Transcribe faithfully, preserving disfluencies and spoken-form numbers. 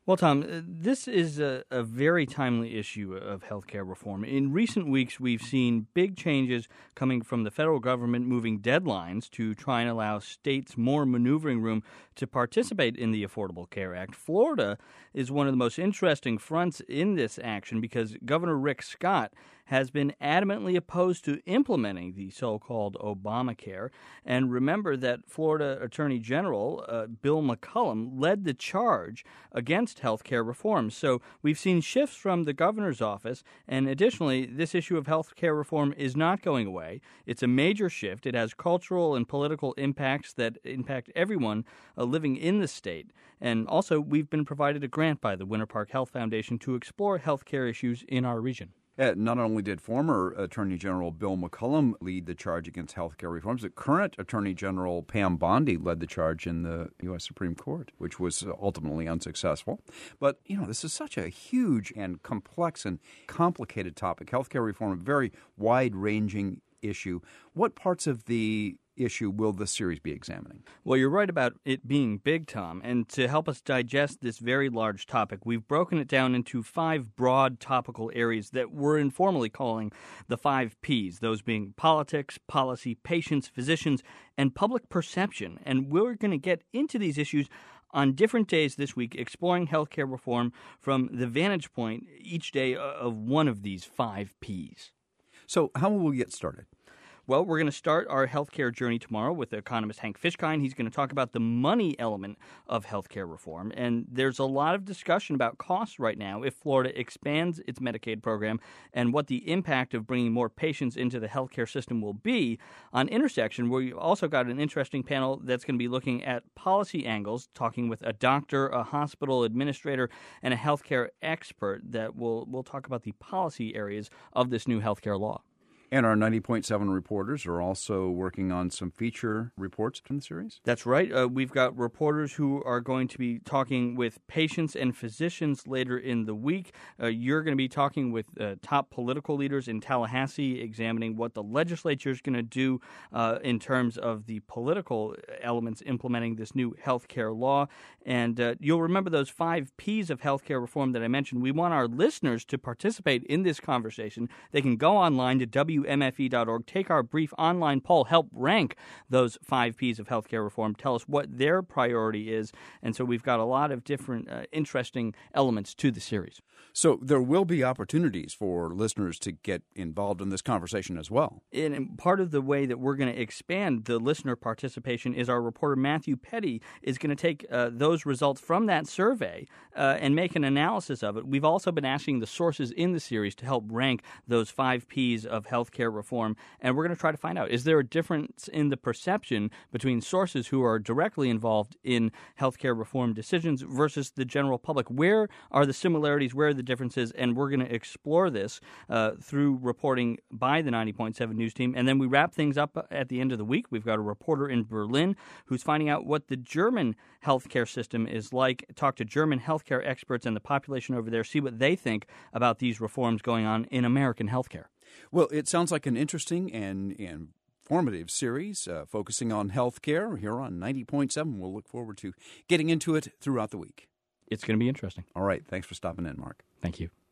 Well, Tom, uh, this is a, a very timely issue of healthcare reform. In recent weeks, we've seen big changes coming from the federal government moving deadlines to try and allow states more maneuvering room to participate in the Affordable Care Act. Florida is one of the most interesting fronts in this action because Governor Rick Scott has been adamantly opposed to implementing the so-called Obamacare. And remember that Florida Attorney General uh, Bill McCollum led the charge against health care reform. So we've seen shifts from the governor's office. And additionally, this issue of health care reform is not going away. It's a major shift. It has cultural and political impacts that impact everyone uh, living in the state. And also, we've been provided a grant by the Winter Park Health Foundation to explore health care issues in our region. Uh, not only did former Attorney General Bill McCollum lead the charge against health care reforms, the current Attorney General Pam Bondi led the charge in the U S Supreme Court, which was ultimately unsuccessful. But, you know, this is such a huge and complex and complicated topic. Health care reform, a very wide-ranging issue. What parts of the issue will this series be examining? Well, you're right about it being big, Tom. And to help us digest this very large topic, we've broken it down into five broad topical areas that we're informally calling the five Ps, those being politics, policy, patients, physicians, and public perception. And we're going to get into these issues on different days this week, exploring healthcare reform from the vantage point each day of one of these five Ps. So how will we get started? Well, we're going to start our healthcare journey tomorrow with economist Hank Fishkind. He's going to talk about the money element of healthcare reform. And there's a lot of discussion about costs right now if Florida expands its Medicaid program and what the impact of bringing more patients into the healthcare system will be. On Intersection, we've also got an interesting panel that's going to be looking at policy angles, talking with a doctor, a hospital administrator, and a healthcare expert that will will talk about the policy areas of this new healthcare law. And our ninety point seven reporters are also working on some feature reports from the series? That's right. Uh, we've got reporters who are going to be talking with patients and physicians later in the week. Uh, you're going to be talking with uh, top political leaders in Tallahassee, examining what the legislature is going to do uh, in terms of the political elements implementing this new health care law. And uh, you'll remember those five Ps of health care reform that I mentioned. We want our listeners to participate in this conversation. They can go online to W M F E dot org, take our brief online poll, help rank those five Ps of healthcare reform, tell us what their priority is. And so we've got a lot of different uh, interesting elements to the series. So there will be opportunities for listeners to get involved in this conversation as well. And part of the way that we're going to expand the listener participation is our reporter Matthew Petty is going to take uh, those results from that survey uh, and make an analysis of it. We've also been asking the sources in the series to help rank those five Ps of healthcare reform, and we're going to try to find out, is there a difference in the perception between sources who are directly involved in healthcare reform decisions versus the general public? Where are the similarities? Where are the differences? And we're going to explore this uh, through reporting by the ninety point seven News team. And then we wrap things up at the end of the week. We've got a reporter in Berlin who's finding out what the German healthcare system is like, talk to German healthcare experts and the population over there, see what they think about these reforms going on in American healthcare. Well, it sounds like an interesting and, and informative series uh, focusing on healthcare here on ninety point seven. We'll look forward to getting into it throughout the week. It's going to be interesting. All right. Thanks for stopping in, Mark. Thank you.